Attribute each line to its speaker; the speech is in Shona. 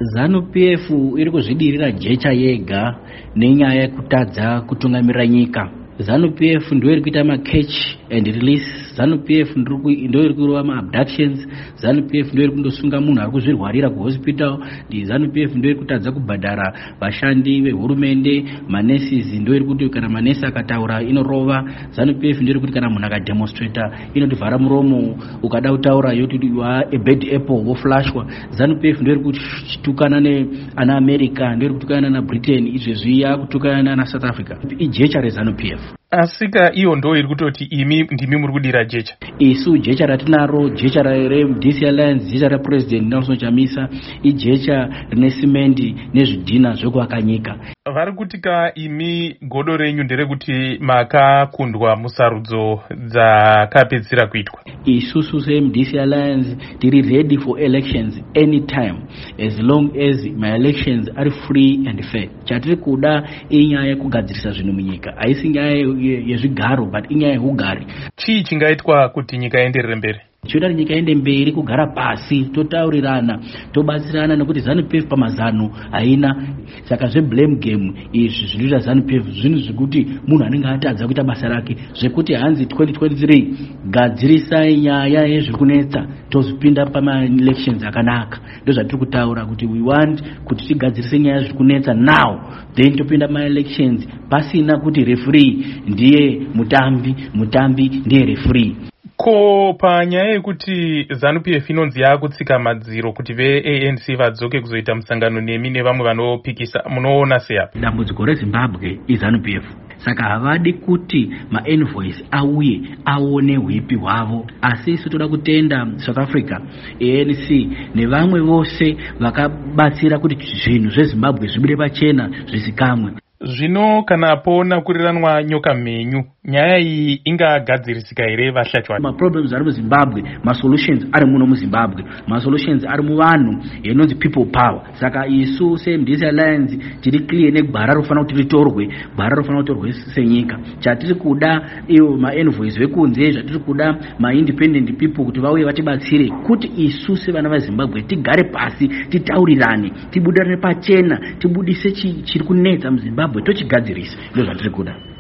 Speaker 1: ZANU-PF iri kuzvidirira jecha yega nenyaya yekutadza kutungamirira nyika. ZANU-PF ndio iri kuita ma-catch and release. ZANU-PF ndio iri kurova ma-abductions. ZANU-PF ndio iri kundosunga munhu ari kuzvirwarira kuhospital. ZANU-PF ndio iri kutadza kubhadhara vashandi vehurumende. Manurses ndio iri kuti kana manesi akataura inorova. ZANU-PF ndio iri kuti kana munhu akademonstrata inotivhara muromo, ukada kutaura yoti you are a bad apple woflashwa. ZANU-PF ndio iri kutukana neana America, ndio iri kutukana na Britain, izvezvi yakutukana na South Africa. Ijecha reZANU-PF.
Speaker 2: Asika iyo ndo iri kutoti imi ndimi muri kudira jecha.
Speaker 1: Isu jecha ratinaro, jecha re-DC Alliance, jecha ra-President Nelson Chamisa, ijecha rine simendi nezvidhina zvekuaka nyika.
Speaker 2: Vari kutika imi godo renyu nderekuti makakundwa musarudzo dzakapedzisira kuitwa.
Speaker 1: Isusu se-DC Alliance tiri ready for elections anytime as long as my elections are free and fair. Chatiri kuda inyaya yekugadzirisa zvinhu munyika. Haisi nyaya yezvigaro but inyaya yeugari.
Speaker 2: Chii chingaitwa kuti nyika ienderere mberi?
Speaker 1: Choda nyika iende mberi kugara pasi, totaurirana, tobatsirana nekuti ZANU-PF pamazano haina. Saka zve-blame game izvi zvinoita ZANU-PF zvinhu zvekuti munhu anenge atadza kuita basa rake, zvekuti hanzi 2023 gadzirisai nyaya yezvekunetsa tozopinda pama-elections akanaka. Ndo zvatiri kutaura kuti we want kuti tigadzirise nyaya yezvekunetsa now, then topinda ma-elections pasina kuti referee ndiye mutambi ndiye referee.
Speaker 2: Ko panyaya yekuti ZANU-PF inonzi yakutsika madziro kuti ve-ANC vadzoke kuzoita musangano nemi nevamwe vanopikisa, munoona seya?
Speaker 1: Dambudziko reZimbabwe iZANU-PF. Saka havadi kuti ma-envoys auye aone hwipi hwavo. Asi isu toda kutenda South Africa, ANC nevamwe vose vakabatsira kuti zvinhu zveZimbabwe zvibude pachena zvisikamwe.
Speaker 2: Zvino kana pona kuriranwa nyoka mhenyu, nyaya iyi ingagadzirisika here vashachwa?
Speaker 1: Ma-problems ari muZimbabwe, ma-solutions ari muno muZimbabwe, ma-solutions ari muvanhu yenonzi people power. Saka isu se-DC Alliance tiri clear negwara rofana kuti ritorwe, gwara rofana kutorwe senyika. Chatiri kuda iwo ma-envoys vekunze, chatiri kuda ma-independent people kuti vauye vatibatsire kuti isu sevana vaZimbabwe tigare pasi, titaurirane, tibudirane pachena, tibudise chiri kunetsa muZimbabwe, tochigadzirisa. Ndo zvatiri kuda.